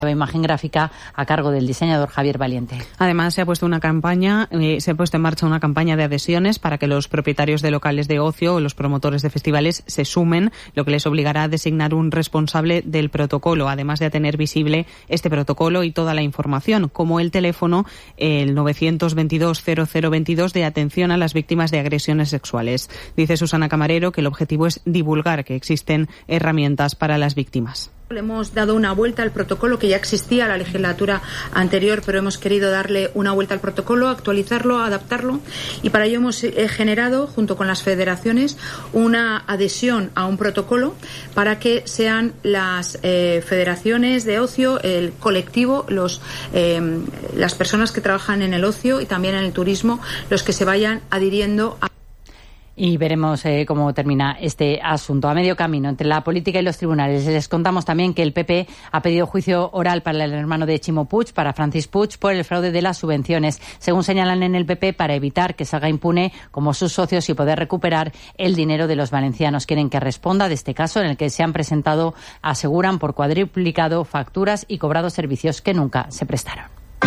Imagen gráfica a cargo del diseñador Javier Valiente. Además, se ha puesto en marcha una campaña de adhesiones para que los propietarios de locales de ocio o los promotores de festivales se sumen, lo que les obligará a designar un responsable del protocolo, además de a tener visible este protocolo y toda la información, como el teléfono, el 922-0022 de atención a las víctimas de agresiones sexuales. Dice Susana Camarero que el objetivo es divulgar que existen herramientas para las víctimas. Le hemos dado una vuelta al protocolo que ya existía en la legislatura anterior, pero hemos querido darle una vuelta al protocolo, actualizarlo, adaptarlo, y para ello hemos generado, junto con las federaciones, una adhesión a un protocolo para que sean las federaciones de ocio, el colectivo, las personas que trabajan en el ocio y también en el turismo, los que se vayan adhiriendo a... Y veremos cómo termina este asunto. A medio camino entre la política y los tribunales, les contamos también que el PP ha pedido juicio oral para el hermano de Ximo Puig, para Francis Puig, por el fraude de las subvenciones, según señalan en el PP, para evitar que salga impune como sus socios y poder recuperar el dinero de los valencianos. Quieren que responda de este caso en el que se han presentado, aseguran, por cuadruplicado facturas y cobrado servicios que nunca se prestaron.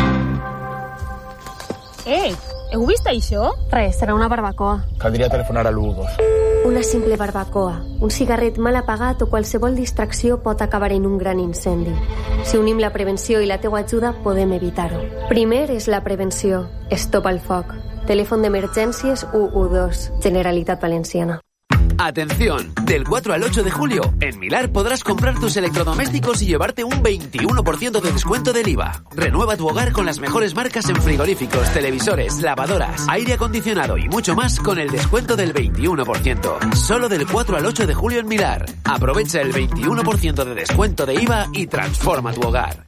Heu vist això? Res, serà una barbacoa. Caldria telefonar a l'112. Una simple barbacoa, un cigarret mal apagat o qualsevol distracció pot acabar en un gran incendi. Si unim la prevenció i la teua ajuda, podem evitar-ho. Primer és la prevenció. Stop al foc. Telèfon d'emergències 112. Generalitat Valenciana. Atención, del 4 al 8 de julio, en Milar podrás comprar tus electrodomésticos y llevarte un 21% de descuento del IVA. Renueva tu hogar con las mejores marcas en frigoríficos, televisores, lavadoras, aire acondicionado y mucho más con el descuento del 21%. Solo del 4 al 8 de julio en Milar. Aprovecha el 21% de descuento de IVA y transforma tu hogar.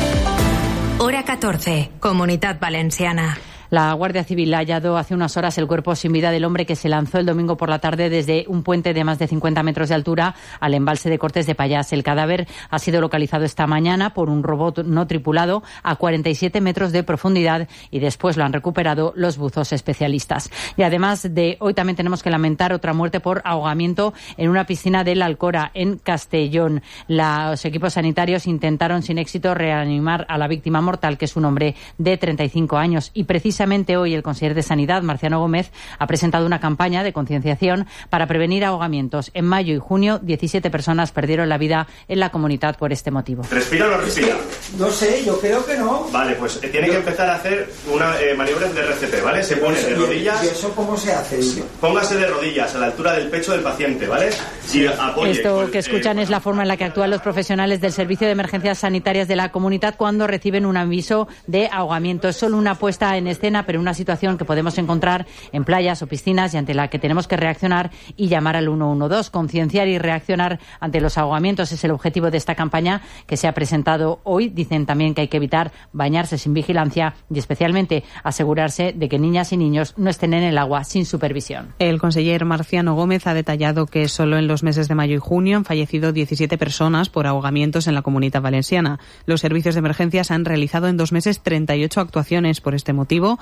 Hora 14, Comunidad Valenciana. La Guardia Civil ha hallado hace unas horas el cuerpo sin vida del hombre que se lanzó el domingo por la tarde desde un puente de más de 50 metros de altura al embalse de Cortes de Pallás. El cadáver ha sido localizado esta mañana por un robot no tripulado a 47 metros de profundidad y después lo han recuperado los buzos especialistas. Y además de hoy también tenemos que lamentar otra muerte por ahogamiento en una piscina de la Alcora, en Castellón. Los equipos sanitarios intentaron sin éxito reanimar a la víctima mortal, que es un hombre de 35 años. Y precisamente hoy el consejero de Sanidad, Marciano Gómez, ha presentado una campaña de concienciación para prevenir ahogamientos. En mayo y junio, 17 personas perdieron la vida en la comunidad por este motivo. ¿Respira o no respira? No sé, yo creo que no. Vale, pues tiene que empezar a hacer una maniobras de RCP, ¿vale? Se pone de rodillas. ¿Y eso cómo se hace? Póngase de rodillas a la altura del pecho del paciente, ¿vale? Y apoye. Esto que escuchan es la forma en la que actúan los profesionales del Servicio de Emergencias Sanitarias de la comunidad cuando reciben un aviso de ahogamiento. Es solo una puesta en escena, pero una situación que podemos encontrar en playas o piscinas y ante la que tenemos que reaccionar y llamar al 112. Concienciar y reaccionar ante los ahogamientos es el objetivo de esta campaña que se ha presentado hoy. Dicen también que hay que evitar bañarse sin vigilancia y especialmente asegurarse de que niñas y niños no estén en el agua sin supervisión. El conseller Marciano Gómez ha detallado que solo en los meses de mayo y junio han fallecido 17 personas por ahogamientos en la Comunidad Valenciana. Los servicios de emergencias han realizado en 2 meses 38 actuaciones por este motivo,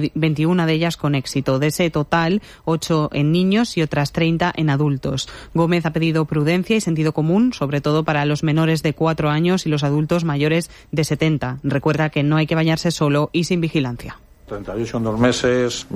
21 de ellas con éxito. De ese total, 8 en niños y otras 30 en adultos. Gómez ha pedido prudencia y sentido común, sobre todo para los menores de 4 años y los adultos mayores de 70. Recuerda que no hay que bañarse solo y sin vigilancia. 38 en 2 meses,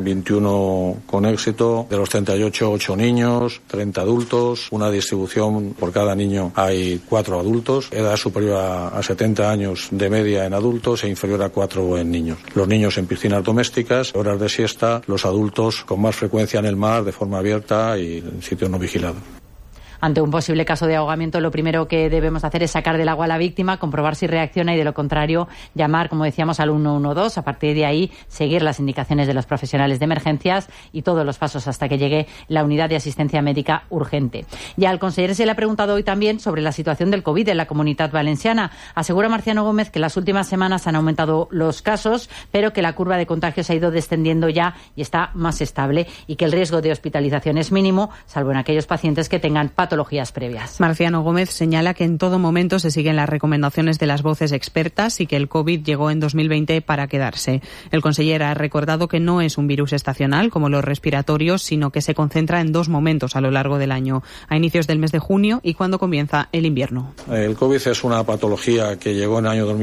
21 con éxito, de los 38, 8 niños, 30 adultos, una distribución por cada niño hay 4 adultos, edad superior a 70 años de media en adultos e inferior a 4 en niños. Los niños en piscinas domésticas, horas de siesta, los adultos con más frecuencia en el mar de forma abierta y en sitios no vigilados. Ante un posible caso de ahogamiento, lo primero que debemos hacer es sacar del agua a la víctima, comprobar si reacciona y, de lo contrario, llamar, como decíamos, al 112. A partir de ahí, seguir las indicaciones de los profesionales de emergencias y todos los pasos hasta que llegue la unidad de asistencia médica urgente. Y al consejero se le ha preguntado hoy también sobre la situación del COVID en la Comunidad Valenciana. Asegura Marciano Gómez que las últimas semanas han aumentado los casos, pero que la curva de contagios ha ido descendiendo ya y está más estable, y que el riesgo de hospitalización es mínimo, salvo en aquellos pacientes que tengan patologías patologías previas. Marciano Gómez señala que en todo momento se siguen las recomendaciones de las voces expertas y que el COVID llegó en 2020 para quedarse. El conseller ha recordado que no es un virus estacional como los respiratorios, sino que se concentra en 2 momentos a lo largo del año, a inicios del mes de junio y cuando comienza el invierno. El COVID es una patología que llegó en el año 2020